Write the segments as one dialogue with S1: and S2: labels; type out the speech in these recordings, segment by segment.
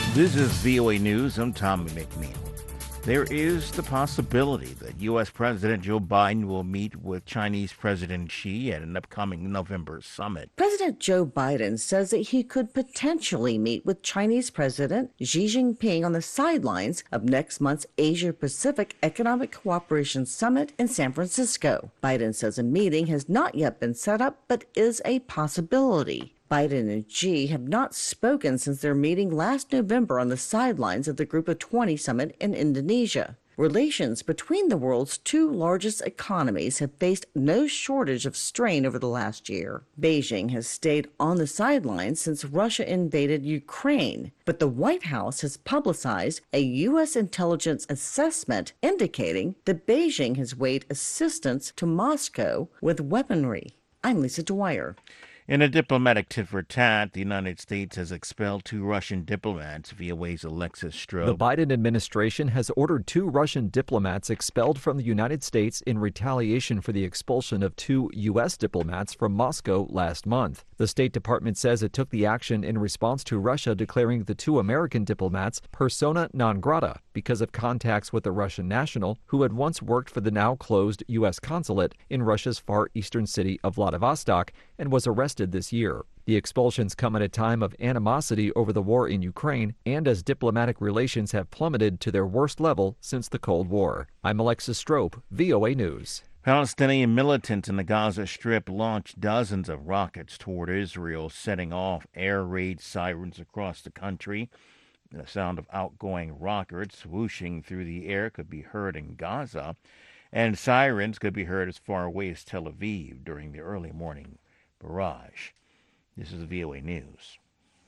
S1: This is VOA News. I'm Tommy McNeil. There is the possibility that U.S. President Joe Biden will meet with Chinese President Xi at an upcoming November summit.
S2: President Joe Biden says that he could potentially meet with Chinese President Xi Jinping on the sidelines of next month's Asia-Pacific Economic Cooperation Summit in San Francisco. Biden says a meeting has not yet been set up, but is a possibility. Biden and Xi have not spoken since their meeting last November on the sidelines of the Group of 20 summit in Indonesia. Relations between the world's two largest economies have faced no shortage of strain over the last year. Beijing has stayed on the sidelines since Russia invaded Ukraine, but the White House has publicized a U.S. intelligence assessment indicating that Beijing has weighed assistance to Moscow with weaponry. I'm Lisa Dwyer.
S1: In a diplomatic tit-for-tat, the United States has expelled 2 Russian diplomats, VOA's Alexis Strobe.
S3: The Biden administration has ordered 2 Russian diplomats expelled from the United States in retaliation for the expulsion of 2 U.S. diplomats from Moscow last month. The State Department says it took the action in response to Russia declaring the 2 American diplomats persona non grata because of contacts with a Russian national who had once worked for the now-closed U.S. consulate in Russia's far eastern city of Vladivostok and was arrested this year. The expulsions come at a time of animosity over the war in Ukraine and as diplomatic relations have plummeted to their worst level since the Cold War. I'm Alexis Strope, VOA News.
S1: Palestinian militants in the Gaza Strip launched dozens of rockets toward Israel, setting off air raid sirens across the country. The sound of outgoing rockets whooshing through the air could be heard in Gaza, and sirens could be heard as far away as Tel Aviv during the early morning barrage. This is VOA News.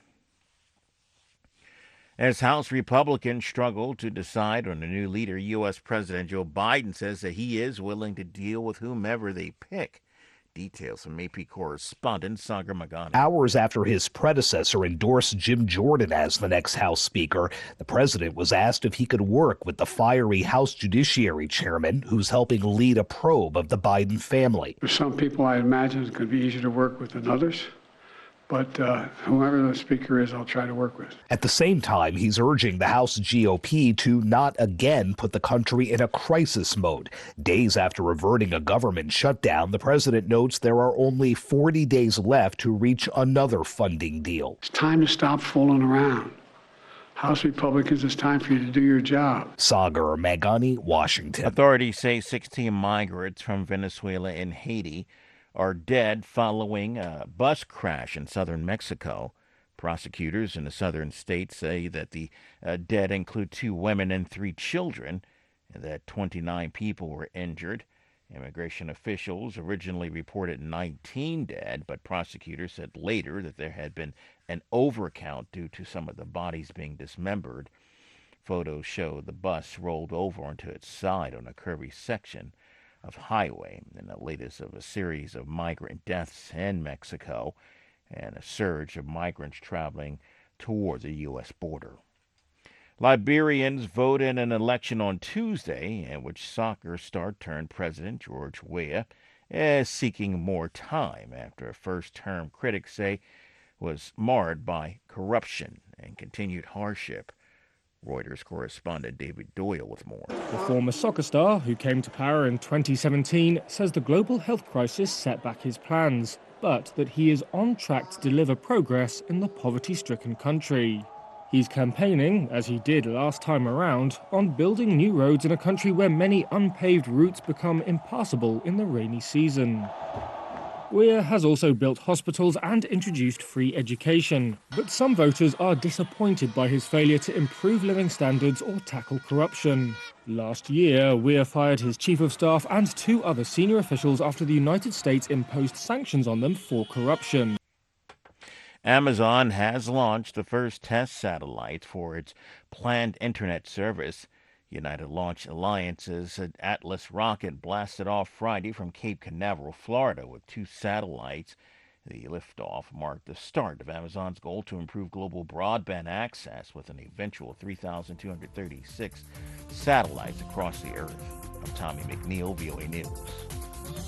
S1: As House Republicans struggle to decide on a new leader, U.S. President Joe Biden says that he is willing to deal with whomever they pick. Details from AP correspondent Sagar Magana.
S4: Hours after his predecessor endorsed Jim Jordan as the next House Speaker, the president was asked if he could work with the fiery House Judiciary Chairman, who's helping lead a probe of the Biden family.
S5: For some people, I imagine it could be easier to work with than others. But whoever the speaker is, I'll try to work with.
S4: At the same time, he's urging the House GOP to not again put the country in a crisis mode. Days after reverting a government shutdown, the president notes there are only 40 days left to reach another funding deal.
S5: It's time to stop fooling around. House Republicans, it's time for you to do your job.
S4: Sagar Magani, Washington.
S1: Authorities say 16 migrants from Venezuela and Haiti are dead following a bus crash in southern Mexico. Prosecutors in the southern state say that the dead include 2 women and 3 children, and that 29 people were injured. Immigration officials originally reported 19 dead, but prosecutors said later that there had been an overcount due to some of the bodies being dismembered. Photos show the bus rolled over onto its side on a curvy section of highway, in the latest of a series of migrant deaths in Mexico and a surge of migrants traveling toward the U.S. border. Liberians vote in an election on Tuesday in which soccer star turned president George Weah is seeking more time after a first term critics say was marred by corruption and continued hardship. Reuters correspondent David Doyle with more.
S6: The former soccer star, who came to power in 2017, says the global health crisis set back his plans, but that he is on track to deliver progress in the poverty-stricken country. He's campaigning, as he did last time around, on building new roads in a country where many unpaved routes become impassable in the rainy season. Weah has also built hospitals and introduced free education, but some voters are disappointed by his failure to improve living standards or tackle corruption. Last year, Weah fired his chief of staff and 2 other senior officials after the United States imposed sanctions on them for corruption.
S1: Amazon has launched the first test satellite for its planned internet service. United Launch Alliance's Atlas rocket blasted off Friday from Cape Canaveral, Florida, with 2 satellites. The liftoff marked the start of Amazon's goal to improve global broadband access with an eventual 3,236 satellites across the Earth. I'm Tommy McNeil, VOA News.